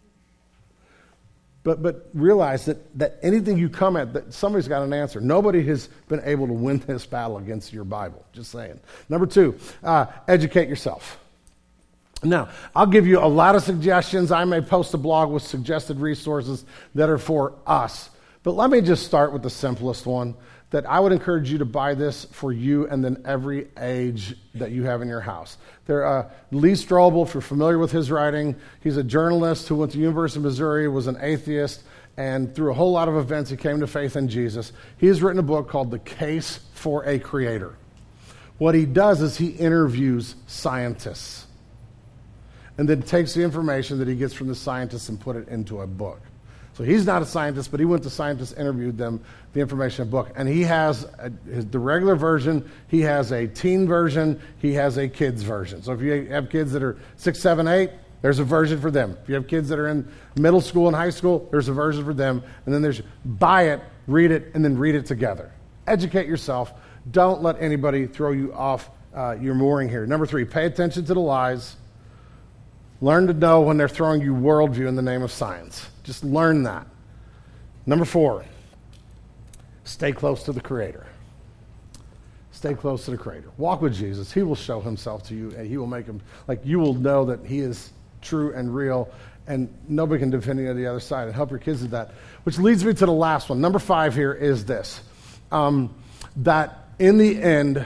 But but realize that, that anything you come at, that somebody's got an answer. Nobody has been able to win this battle against your Bible. Just saying. Number two, uh, educate yourself. Now, I'll give you a lot of suggestions. I may post a blog with suggested resources that are for us. But let me just start with the simplest one, that I would encourage you to buy this for you and then every age that you have in your house. There, uh, Lee Strobel, if you're familiar with his writing, he's a journalist who went to the University of Missouri, was an atheist, and through a whole lot of events, he came to faith in Jesus. He has written a book called The Case for a Creator. What he does is he interviews scientists and then takes the information that he gets from the scientists and put it into a book. So he's not a scientist, but he went to scientists, interviewed them, the information in a book. And he has a, his, the regular version, he has a teen version, he has a kids version. So if you have kids that are six, seven, eight, there's a version for them. If you have kids that are in middle school and high school, there's a version for them. And then there's, buy it, read it, and then read it together. Educate yourself. Don't let anybody throw you off uh, your mooring here. Number three, pay attention to the lies. Learn to know when they're throwing you worldview in the name of science. Just learn that. Number four, stay close to the Creator. Stay close to the Creator. Walk with Jesus. He will show himself to you, and he will make him, like you will know that he is true and real, and nobody can defend you on the other side, and help your kids with that. Which leads me to the last one. Number five here is this, um, that in the end,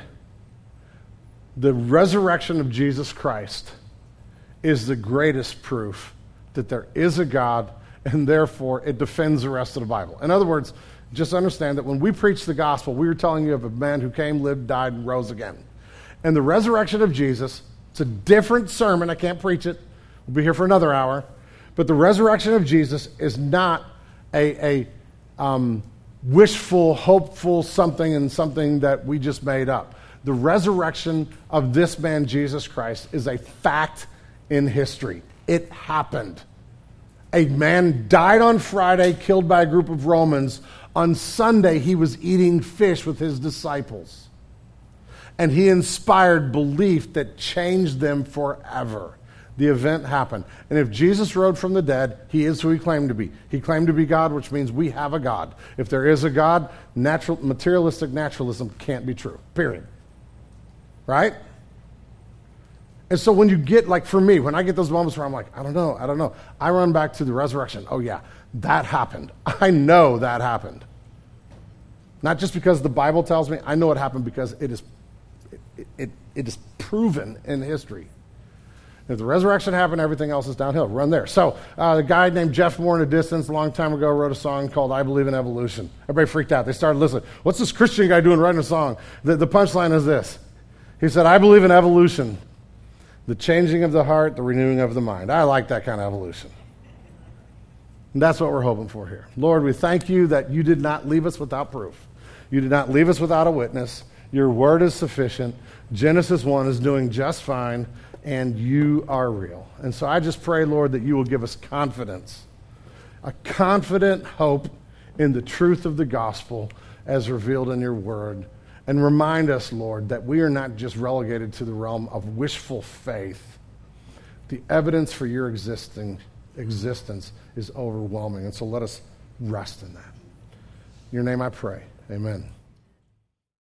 the resurrection of Jesus Christ is the greatest proof that there is a God, and therefore it defends the rest of the Bible. In other words, just understand that when we preach the gospel, we are telling you of a man who came, lived, died, and rose again. And the resurrection of Jesus, it's a different sermon. I can't preach it. We'll be here for another hour. But the resurrection of Jesus is not a, a um, wishful, hopeful something and something that we just made up. The resurrection of this man, Jesus Christ, is a fact in history. It happened. A man died on Friday, killed by a group of Romans. On Sunday, he was eating fish with his disciples. And he inspired belief that changed them forever. The event happened. And if Jesus rose from the dead, he is who he claimed to be. He claimed to be God, which means we have a God. If there is a God, natural, materialistic naturalism can't be true, period. Right? And so when you get, like for me, when I get those moments where I'm like, I don't know, I don't know, I run back to the resurrection. Oh yeah, that happened. I know that happened. Not just because the Bible tells me, I know it happened because it is, it, it, it is proven in history. If the resurrection happened, everything else is downhill. Run there. So uh, the guy named Jeff Moore in the distance a long time ago wrote a song called I Believe in Evolution. Everybody freaked out. They started listening. What's this Christian guy doing writing a song? The, the punchline is this. He said, I believe in evolution, the changing of the heart, the renewing of the mind. I like that kind of evolution. And that's what we're hoping for here. Lord, we thank you that you did not leave us without proof. You did not leave us without a witness. Your word is sufficient. Genesis one is doing just fine, and you are real. And so I just pray, Lord, that you will give us confidence, a confident hope in the truth of the gospel as revealed in your word. And remind us, Lord, that we are not just relegated to the realm of wishful faith. The evidence for your existing existence is overwhelming. And so let us rest in that. In your name I pray. Amen.